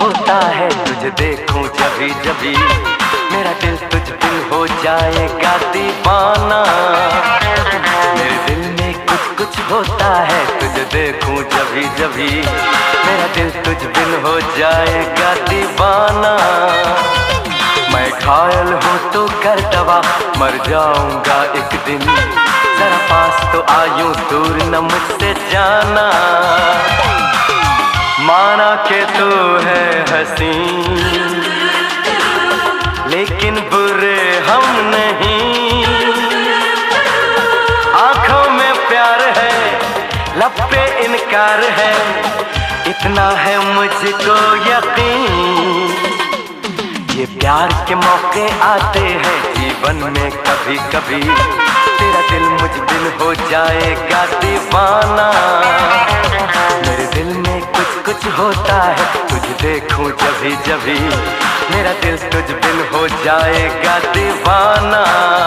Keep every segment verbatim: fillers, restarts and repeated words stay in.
होता है तुझे देखूं जभी जभी, मेरा दिल तुझ बिन हो जाएगा दीवाना। मेरे दिल में कुछ कुछ होता है तुझे देखूं जभी जभी, मेरा दिल तुझ बिन हो जाएगा दीवाना। मैं घायल हूँ तो कर दवा, मर जाऊंगा एक दिन, जरा पास तो आयूं दूर न मुझसे जाना। माना के तू है हंसी लेकिन बुरे हम नहीं, आंखों में प्यार है लब पे इनकार है, इतना है मुझको यकीन। ये प्यार के मौके आते हैं जीवन में कभी कभी, तेरा दिल मुझ बिन हो जाएगा दीवाना। मेरे दिल में कुछ कुछ होता है तुझे देखूं जभी जभी, मेरा दिल तुझ बिन हो जाएगा दीवाना।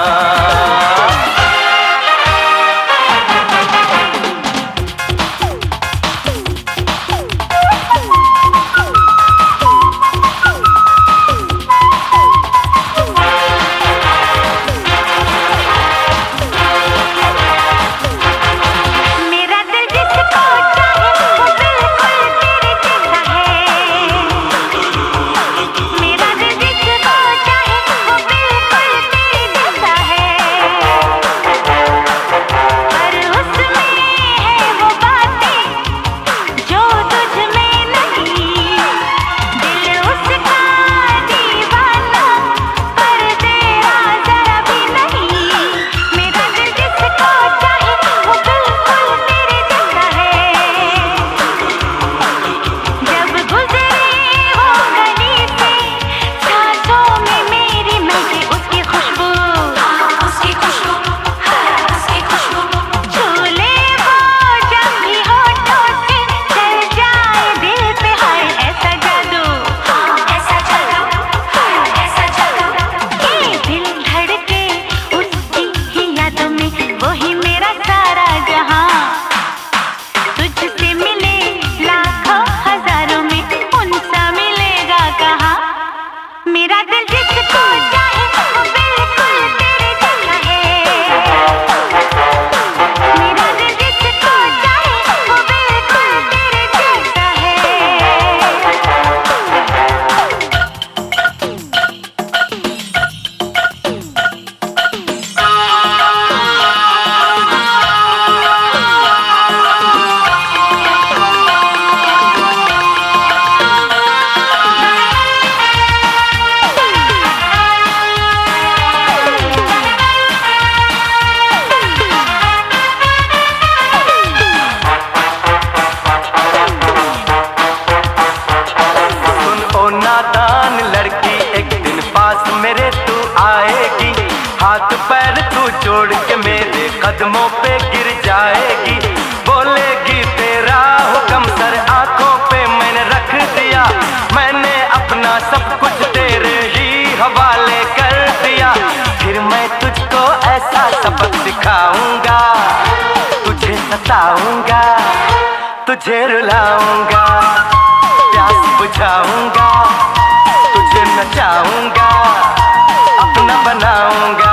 हाथ पैर तू जोड़ के मेरे कदमों पे गिर जाएगी, बोलेगी तेरा हुक्म सर आंखों पे मैंने रख दिया, मैंने अपना सब कुछ तेरे ही हवाले कर दिया। फिर मैं तुझको ऐसा सबक सिखाऊंगा, तुझे सताऊंगा, तुझे रुलाऊंगा, प्यास बुझाऊंगा, तुझे नचाऊंगा, अपना बनाऊंगा।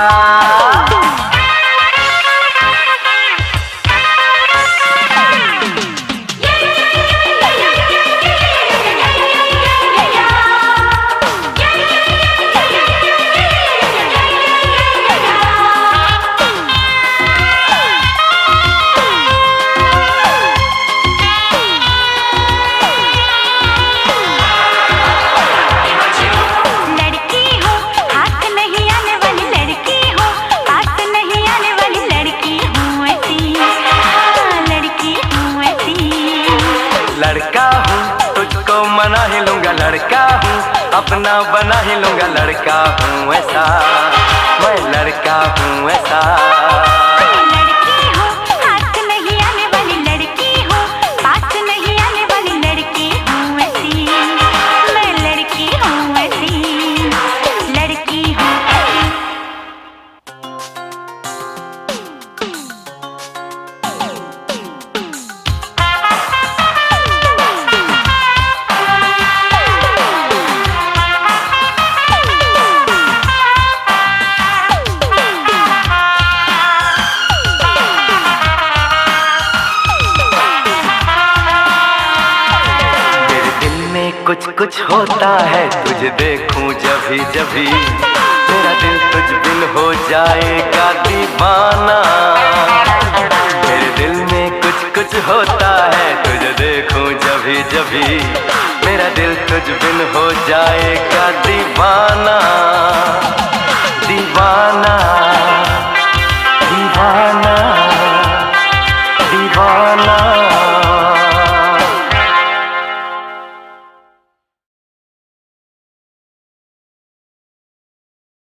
लड़का हूँ तुझको मना ही लूंगा, लड़का हूँ अपना बना ही लूंगा, लड़का हूँ ऐसा, मैं लड़का हूँ ऐसा। कुछ होता है तुझे देखूं जभी जभी, मेरा दिल तुझ बिन हो जाएगा दीवाना। मेरे दिल में कुछ कुछ होता है तुझे देखूं जभी जभी, मेरा दिल तुझ बिन हो जाएगा दीवाना।